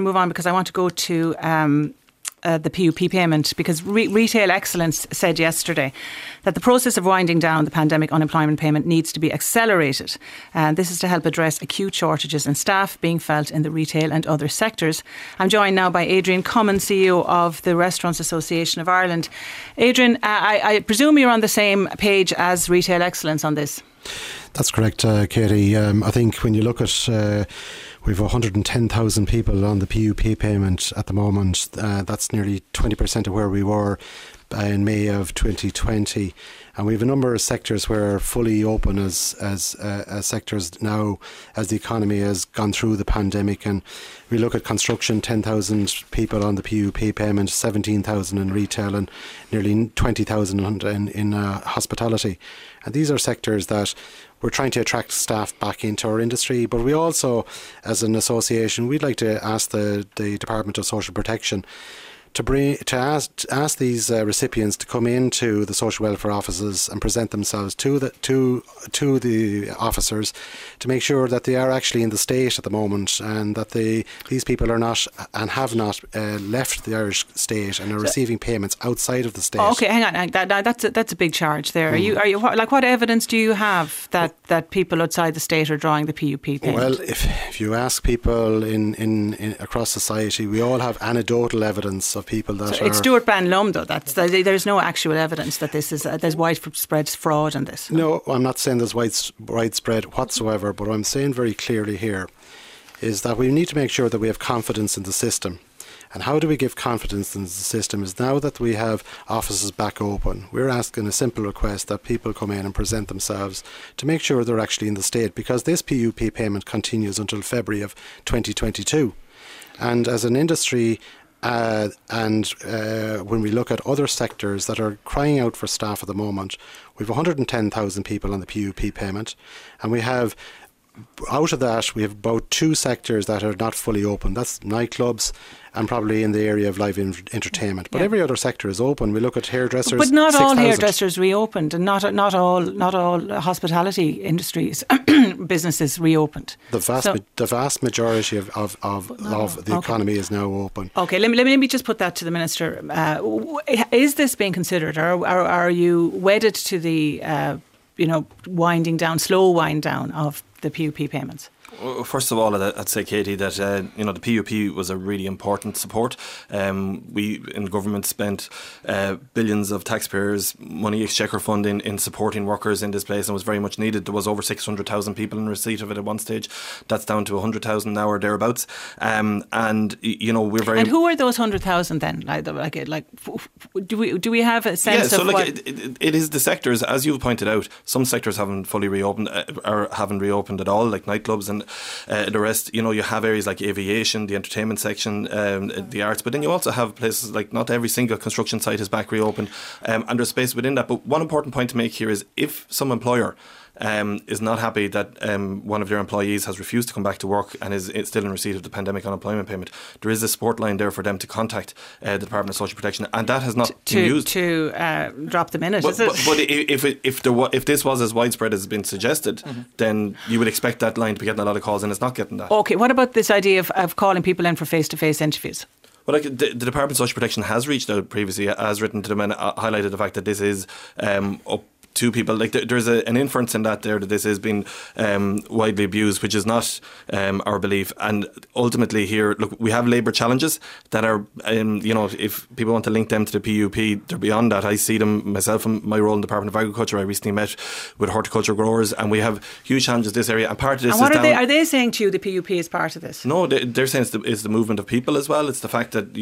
move on because I want to go to the PUP payment, because Retail Excellence said yesterday that the process of winding down the pandemic unemployment payment needs to be accelerated. And this is to help address acute shortages in staff being felt in the retail and other sectors. I'm joined now by Adrian Cummin, CEO of the Restaurants Association of Ireland. Adrian, I presume you're on the same page as Retail Excellence on this. That's correct, Katie. I think when you look at we've 110,000 people on the PUP payment at the moment. That's nearly 20% of where we were in May of 2020. And we have a number of sectors where are fully open as sectors now as the economy has gone through the pandemic. And we look at construction, 10,000 people on the PUP payment, 17,000 in retail and nearly 20,000 in hospitality. And these are sectors that we're trying to attract staff back into our industry, but we also, as an association, we'd like to ask the Department of Social Protection to ask these recipients to come into the social welfare offices and present themselves to the officers to make sure that they are actually in the state at the moment, and that these people are not and have not left the Irish state and are receiving payments outside of the state. Okay, hang on. That's a big charge there. Are you what evidence do you have that people outside the state are drawing the PUP payment? Well, if you ask people in across society, we all have anecdotal evidence of people that it's Stuart Banlum, though. There's no actual evidence that there's widespread fraud in this. No, I'm not saying there's widespread whatsoever, but what I'm saying very clearly here is that we need to make sure that we have confidence in the system. And how do we give confidence in the system is now that we have offices back open, we're asking a simple request that people come in and present themselves to make sure they're actually in the state, because this PUP payment continues until February of 2022. And as an industry, when we look at other sectors that are crying out for staff at the moment, we have 110,000 people on the PUP payment, and we have, out of that, we have about 2 sectors that are not fully open. That's nightclubs and probably in the area of live entertainment. But every other sector is open. We look at hairdressers. But not 6,000. All hairdressers reopened, and not all hospitality industries businesses reopened. The vast majority of the economy is now open. Okay, let me just put that to the Minister. Is this being considered, or are you wedded to the slow wind down of the PUP payments? Well, first of all, I'd say, Katie, that the PUP was a really important support. We in government spent billions of taxpayers' money, exchequer fund, in supporting workers in this place, and was very much needed. There was over 600,000 people in receipt of it at one stage. That's down to 100,000 now or thereabouts. And we're very. And who are those 100,000 then? Do we have a sense of what? It is the sectors, as you've pointed out. Some sectors haven't fully reopened or haven't reopened at all, like nightclubs and the rest. You have areas like aviation, the entertainment section, the arts, but then you also have places like not every single construction site is back reopened, and there's space within that. But one important point to make here is if some employer is not happy that one of their employees has refused to come back to work and is still in receipt of the pandemic unemployment payment, there is a support line there for them to contact the Department of Social Protection, and that has not been used. To drop them in it, is it? But if this was as widespread as has been suggested, then you would expect that line to be getting a lot of calls, and it's not getting that. Okay, what about this idea of calling people in for face-to-face interviews? Well, the Department of Social Protection has reached out previously, has written to them and highlighted the fact that this is up to people. Like there's an inference in that there that this has been widely abused, which is not our belief. And ultimately here, look, we have labour challenges that are, if people want to link them to the PUP, they're beyond that. I see them myself in my role in the Department of Agriculture. I recently met with horticulture growers, and we have huge challenges in this area. And part of this and what is are they saying to you the PUP is part of this? No, they're saying it's the movement of people as well. It's the fact that,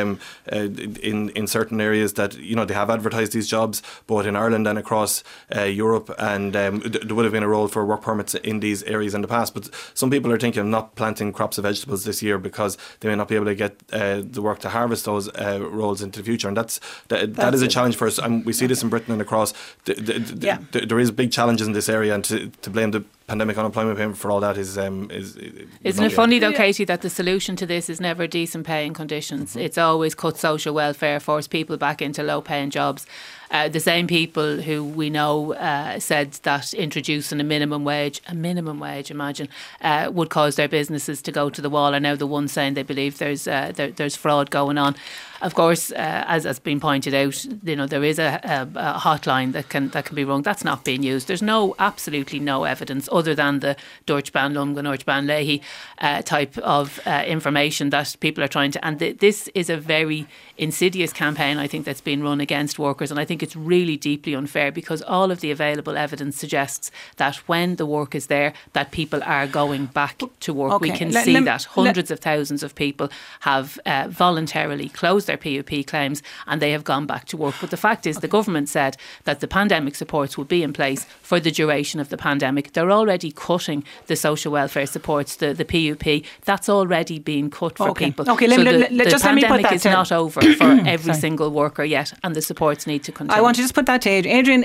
in certain areas that, they have advertised these jobs, both in Ireland and across Europe, and there would have been a role for work permits in these areas in the past, but some people are thinking of not planting crops of vegetables this year because they may not be able to get the work to harvest those roles into the future, and that is a challenge for us, and we see this in Britain and across. There is big challenges in this area, and to blame the pandemic unemployment payment for all that isn't it funny though, Katie, that the solution to this is never decent pay and conditions. It's always cut social welfare, force people back into low paying jobs. The same people who we know said that introducing a minimum wage, imagine, would cause their businesses to go to the wall, are now the ones saying they believe there's fraud going on. Of course, as has been pointed out, there is a hotline that can be rung. That's not being used. There's absolutely no evidence other than the Dúirt Bean Lumgan, Dúirt Bean Leahy type of information that people are trying to. And this is a very insidious campaign, I think, that's been run against workers. And I think it's really deeply unfair, because all of the available evidence suggests that when the work is there, that people are going back to work. Okay. We can see that hundreds of thousands of people have voluntarily closed their PUP claims and they have gone back to work. But the fact is, the government said that the pandemic supports would be in place for the duration of the pandemic. They're already cutting the social welfare supports, the PUP. That's already been cut for people. Okay, so let me put pandemic that is to not over for every single worker yet, and the supports need to continue. I want to just put that to Adrian.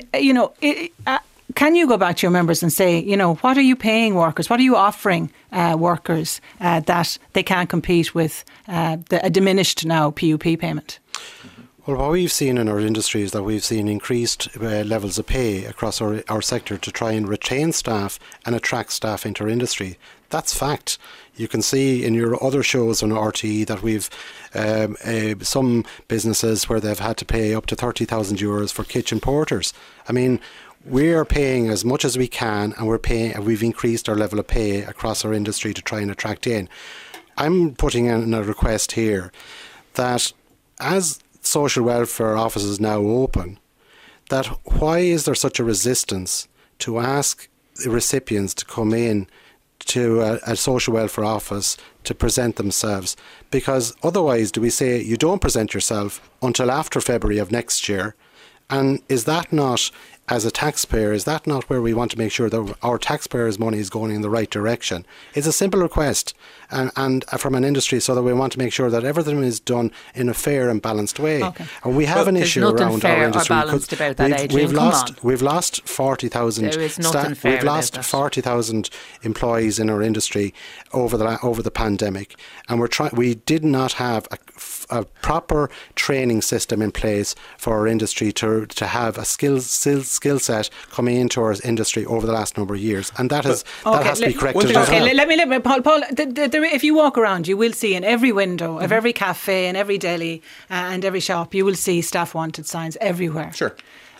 Can you go back to your members and say, what are you paying workers? What are you offering workers that they can't compete with a diminished now PUP payment? Well, what we've seen in our industry is that we've seen increased levels of pay across our sector to try and retain staff and attract staff into our industry. That's fact. You can see in your other shows on RTE that we've some businesses where they've had to pay up to €30,000 for kitchen porters. I mean, we're paying as much as we can, and we've increased our level of pay across our industry to try and attract in. I'm putting in a request here that as social welfare offices now open, that why is there such a resistance to ask the recipients to come in to a social welfare office to present themselves? Because otherwise, do we say you don't present yourself until after February of next year? And is that not, as a taxpayer, is that not where we want to make sure that our taxpayers' money is going in the right direction? It's a simple request and from an industry, so that we want to make sure that everything is done in a fair and balanced way. Okay. And we have an issue around our industry. About that, we've lost 40,000 staff. We've lost 40,000 employees in our industry over the pandemic, and we did not have a proper training system in place for our industry to have a skill set coming into our industry over the last number of years, and that has to be corrected. Let me Paul. If you walk around, you will see in every window of every cafe and every deli and every shop, you will see staff wanted signs everywhere. Sure.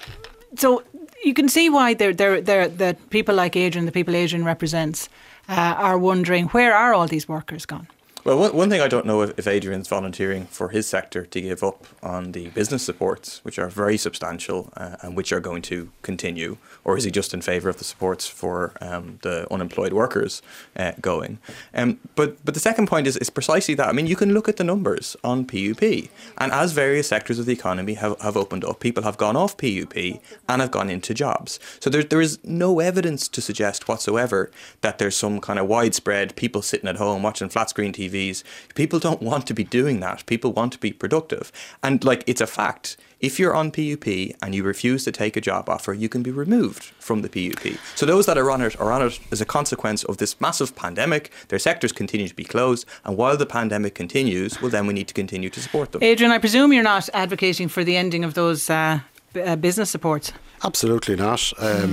So you can see why the people like Adrian, the people Adrian represents, are wondering, where are all these workers gone? Well, one thing I don't know if Adrian's volunteering for his sector to give up on the business supports, which are very substantial and which are going to continue, or is he just in favour of the supports for the unemployed workers going? But the second point is precisely that. I mean, you can look at the numbers on PUP, and as various sectors of the economy have opened up, people have gone off PUP and have gone into jobs. So there is no evidence to suggest whatsoever that there's some kind of widespread people sitting at home watching flat screen TV. People don't want to be doing that. People want to be productive. And it's a fact. If you're on PUP and you refuse to take a job offer, you can be removed from the PUP. So those that are on it as a consequence of this massive pandemic. Their sectors continue to be closed. And while the pandemic continues, well, then we need to continue to support them. Adrian, I presume you're not advocating for the ending of those business supports? Absolutely not.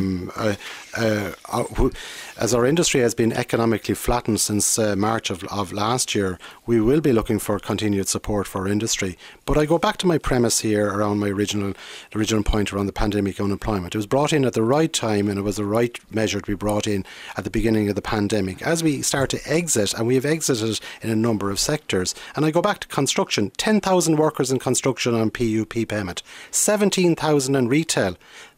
As our industry has been economically flattened since March of last year, we will be looking for continued support for our industry. But I go back to my premise here around my original point around the pandemic unemployment. It was brought in at the right time, and it was the right measure to be brought in at the beginning of the pandemic. As we start to exit, and we have exited in a number of sectors, and I go back to construction, 10,000 workers in construction on PUP payment, 17,000 in retail,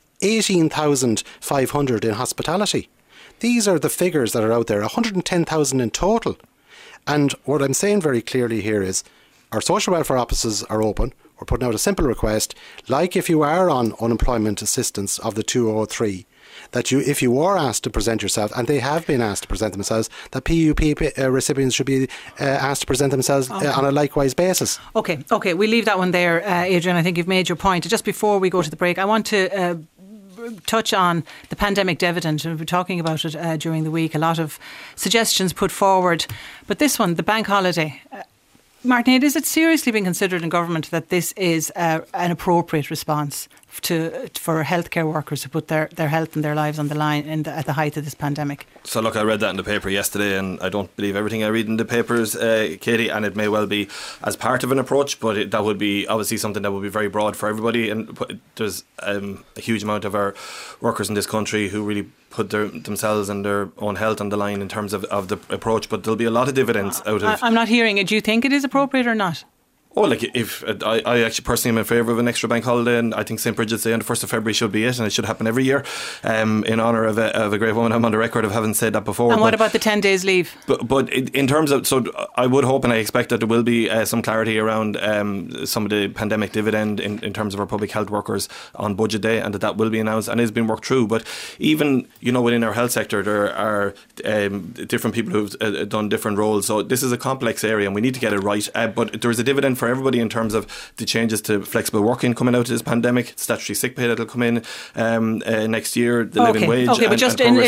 18,500 in hospitality. These are the figures that are out there, 110,000 in total. And what I'm saying very clearly here is our social welfare offices are open. We're putting out a simple request, like if you are on unemployment assistance of the 203, that if you are asked to present yourself, and they have been asked to present themselves, that PUP recipients should be asked to present themselves on a likewise basis. Okay, we'll leave that one there, Adrian. I think you've made your point. Just before we go to the break, I want to touch on the pandemic dividend. We've been talking about it during the week. A lot of suggestions put forward. But this one, the bank holiday. Martin, is it seriously being considered in government that this is an appropriate response for healthcare workers who put their health and their lives on the line at the height of this pandemic? So look, I read that in the paper yesterday, and I don't believe everything I read in the papers, Katie, and it may well be as part of an approach, but that would be obviously something that would be very broad for everybody, and there's a huge amount of our workers in this country who really put themselves and their own health on the line in terms of the approach, but there'll be a lot of dividends out of... I'm not hearing it. Do you think it is appropriate or not? Oh, like if I actually personally am in favour of an extra bank holiday, and I think St. Bridget's Day on the 1st of February should be it, and it should happen every year in honour of a great woman. I'm on the record of having said that before. And what about the 10 days leave? But in terms of, so I would hope and I expect that there will be some clarity around some of the pandemic dividend in terms of our public health workers on budget day, and that will be announced and is being worked through. But even, within our health sector, there are different people who've done different roles. So this is a complex area and we need to get it right. But there is a dividend for everybody in terms of the changes to flexible working coming out of this pandemic, statutory sick pay that'll come in next year, the living wage. Okay, but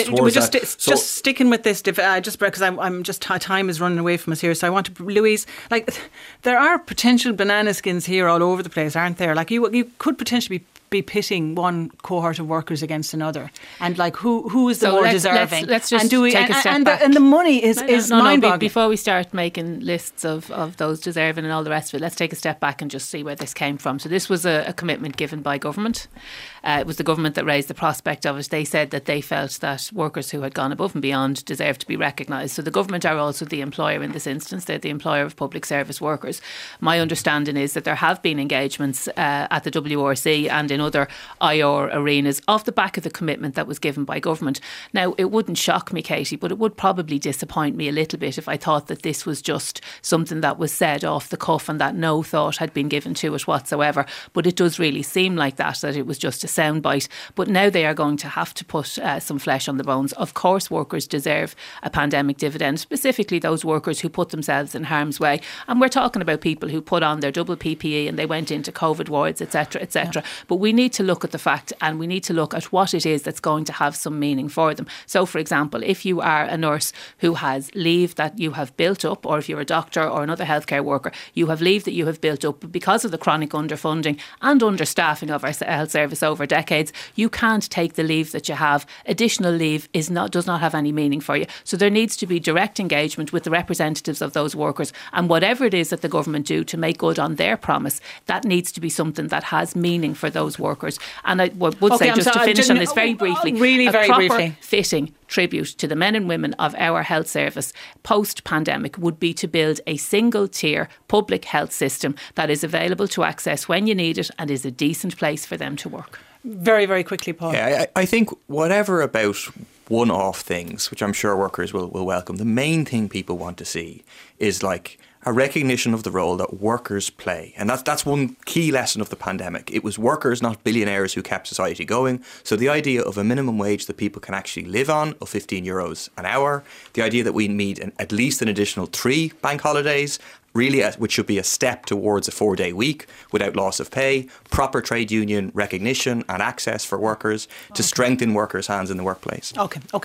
just just sticking with this, just because I'm just time is running away from us here. So I want to, Louise, like there are potential banana skins here all over the place, aren't there? Like you could potentially be pitting one cohort of workers against another, and like who is the more deserving? Let's just take a step back. And the money is mind-boggling. Before we start making lists of those deserving and all the rest of it, let's take a step back and just see where this came from. So this was a commitment given by government. It was the government that raised the prospect of it. They said that they felt that workers who had gone above and beyond deserved to be recognised. So the government are also the employer in this instance. They're the employer of public service workers. My understanding is that there have been engagements at the WRC and in other IR arenas off the back of the commitment that was given by government. Now, it wouldn't shock me, Katie, but it would probably disappoint me a little bit if I thought that this was just something that was said off the cuff and that no thought had been given to it whatsoever. But it does really seem like that it was just a soundbite. But now they are going to have to put some flesh on the bones. Of course, workers deserve a pandemic dividend, specifically those workers who put themselves in harm's way. And we're talking about people who put on their double PPE and they went into COVID wards, etc., etc. Yeah. But we need to look at the fact, and we need to look at what it is that's going to have some meaning for them. So, for example, if you are a nurse who has leave that you have built up, or if you're a doctor or another healthcare worker, you have leave that you have built up because of the chronic underfunding and understaffing of our health service over decades, you can't take the leave that you have. Additional leave does not have any meaning for you. So there needs to be direct engagement with the representatives of those workers, and whatever it is that the government do to make good on their promise, that needs to be something that has meaning for those workers. And I would say, just to finish on this very briefly, very briefly, fitting tribute to the men and women of our health service post-pandemic would be to build a single-tier public health system that is available to access when you need it and is a decent place for them to work. Very, very quickly, Paul. Yeah, I think whatever about one-off things, which I'm sure workers will welcome, the main thing people want to see is like a recognition of the role that workers play. And that's one key lesson of the pandemic. It was workers, not billionaires, who kept society going. So the idea of a minimum wage that people can actually live on of €15 an hour, the idea that we need at least an additional 3 bank holidays, really, which should be a step towards a 4-day week without loss of pay, proper trade union recognition and access for workers to strengthen workers' hands in the workplace. Okay.